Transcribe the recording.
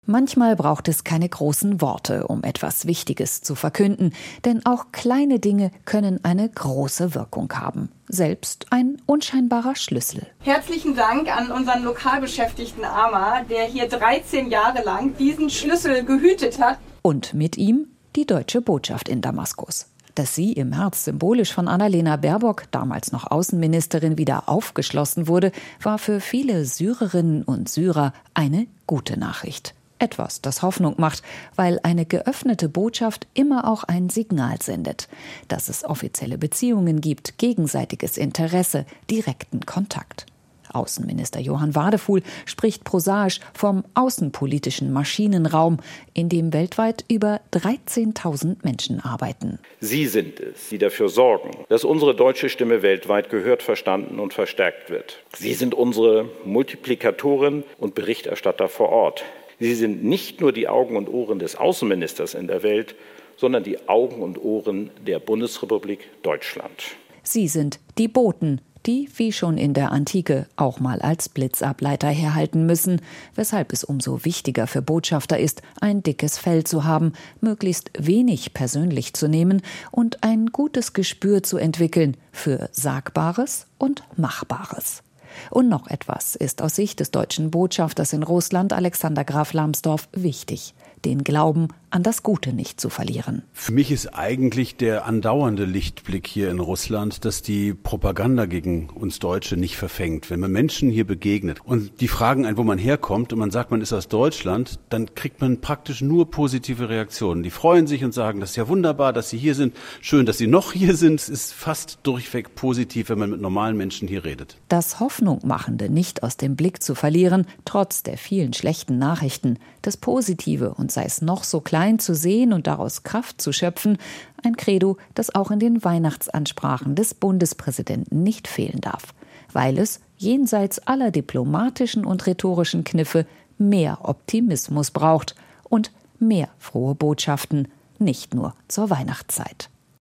Manchmal braucht es keine großen Worte, um etwas Wichtiges zu verkünden, denn auch kleine Dinge können eine große Wirkung haben. Selbst ein unscheinbarer Schlüssel. Herzlichen Dank an unseren Lokalbeschäftigten Amar, der hier 13 Jahre lang diesen Schlüssel gehütet hat. Und mit ihm die deutsche Botschaft in Damaskus. Dass sie im März symbolisch von Annalena Baerbock, damals noch Außenministerin, wieder aufgeschlossen wurde, war für viele Syrerinnen und Syrer eine gute Nachricht. Etwas, das Hoffnung macht, weil eine geöffnete Botschaft immer auch ein Signal sendet, dass es offizielle Beziehungen gibt, gegenseitiges Interesse, direkten Kontakt. Außenminister Johann Wadefuhl spricht prosaisch vom außenpolitischen Maschinenraum, in dem weltweit über 13.000 Menschen arbeiten. Sie sind es, die dafür sorgen, dass unsere deutsche Stimme weltweit gehört, verstanden und verstärkt wird. Sie sind unsere Multiplikatoren und Berichterstatter vor Ort. Sie sind nicht nur die Augen und Ohren des Außenministers in der Welt, sondern die Augen und Ohren der Bundesrepublik Deutschland. Sie sind die Boten, die, wie schon in der Antike, auch mal als Blitzableiter herhalten müssen, weshalb es umso wichtiger für Botschafter ist, ein dickes Fell zu haben, möglichst wenig persönlich zu nehmen und ein gutes Gespür zu entwickeln für Sagbares und Machbares. Und noch etwas ist aus Sicht des deutschen Botschafters in Russland, Alexander Graf Lambsdorff, wichtig: den Glauben an das Gute nicht zu verlieren. Für mich ist eigentlich der andauernde Lichtblick hier in Russland, dass die Propaganda gegen uns Deutsche nicht verfängt. Wenn man Menschen hier begegnet und die fragen einen, wo man herkommt, und man sagt, man ist aus Deutschland, dann kriegt man praktisch nur positive Reaktionen. Die freuen sich und sagen, das ist ja wunderbar, dass Sie hier sind. Schön, dass Sie noch hier sind. Es ist fast durchweg positiv, wenn man mit normalen Menschen hier redet. Das Hoffnungmachende nicht aus dem Blick zu verlieren, trotz der vielen schlechten Nachrichten, das Positive, und sei es noch so klein, zu sehen und daraus Kraft zu schöpfen, ein Credo, das auch in den Weihnachtsansprachen des Bundespräsidenten nicht fehlen darf, weil es jenseits aller diplomatischen und rhetorischen Kniffe mehr Optimismus braucht und mehr frohe Botschaften, nicht nur zur Weihnachtszeit.